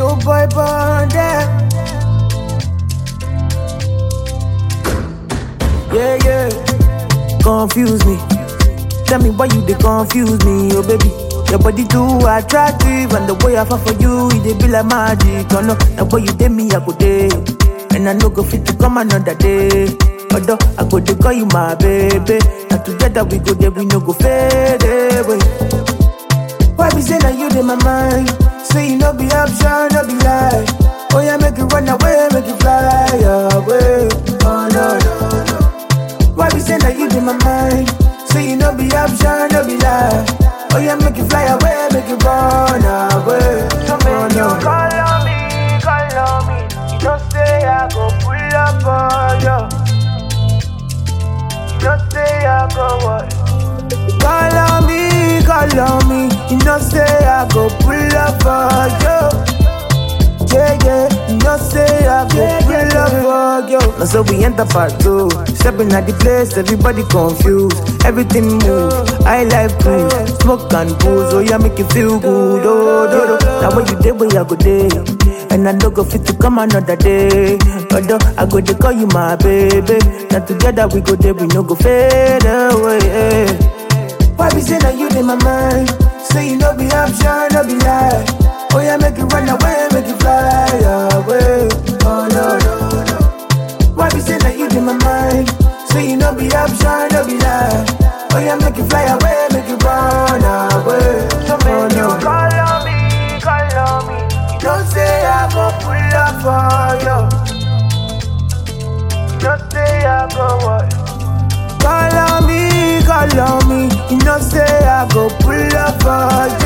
Show boy bonder. Yeah, yeah. Confuse me. Tell me why you they confuse me, oh baby. Your body too attractive, and the way I fall for you, it dey be like magic. Oh no, the way you did me, I go day, and I no go fit to come another day. Although I go to call you my baby, and together we go there, we no go fade away. Why be say that you in my mind? Say you no be option, no be lie. Oh yeah, make it run away, make it fly away. Oh no, no, no. Why be say that you in my mind? Say you no be option, no be lie. Oh yeah, make it fly away, make it run away. So make you call on me. You don't say I go pull up on you. You don't say I go what? Call on me. You know say I go pull up for you. Yeah, yeah. You know say I go pull up for you. Now so we enter part 2. Stepping at the place, everybody confused. Everything move, I like cruise. Smoke and booze, oh yeah, make you feel good. Oh, do, do. Now when you day, where I go day. And I don't go fit to come another day. Although I go to call you my baby. Now together we go there, we no go fade away. Why be say that you in my mind? Say you no be option, no be lie. Oh yeah, make it run away, make it fly away. Oh no, no, no. Why be say that you in my mind? Say you no be option, no be lie. Oh yeah, make it fly away, make it run away. So make you call on me. You don't say I go pull up for you. You don't say I go what? Call on me. You know say I go pull up for